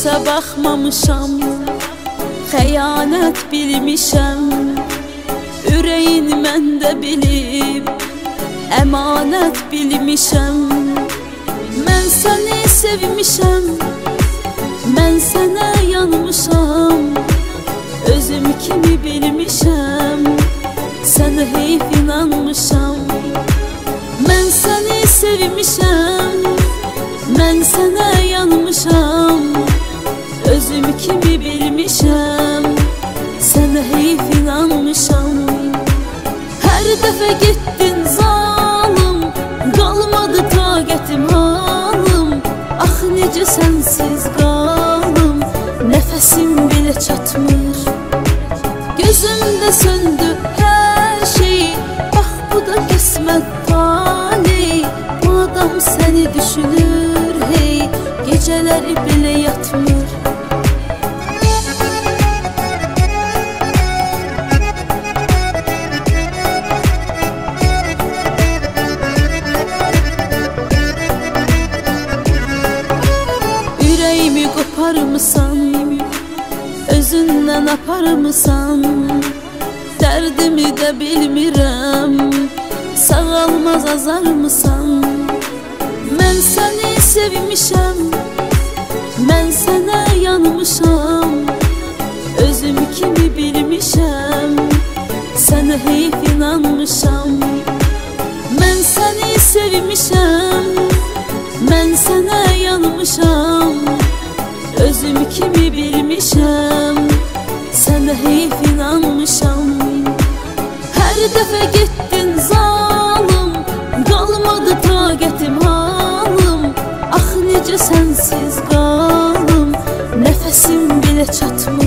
gözə baxmamışam, xəyanət bilmişəm. Ürəyin məndə bilib, əmanət bilmişəm. Mən səni sevmişəm, mən sənə yanmışam. Özüm kimi bilmişəm, sənə heyf inanmışam. Mən səni sevmişəm, mən sənə yanmışam. Özüm kimi bilmişəm, sənə heyf inanmışam. Hər dəfə getdin zalım, qalmadı taqətim halım. Ax necə sənsiz qalım, nəfəsim belə çatmır. Gözümdə söndü hər şey, bax bu da qismət taley. Bu adam səni düşünür hey, gecələri belə yatmır. Ürəyimi qoparmısan, özündən aparmısan. Dərdimi də bilmirəm, sağalmaz azarmısan. Mən səni sevmişəm, mən sənə yanmışam. Özüm kimi bilmişəm, sənə heyf inanmışam. Mən səni sevmişəm, mən sənə yanmışam. Özüm kimi bilmişəm, sənə heyf inanmışam. Hər dəfə getdin zalım, qalmadı taqətim halım. Ax necə sənsiz qalım, nəfəsim belə çatmır.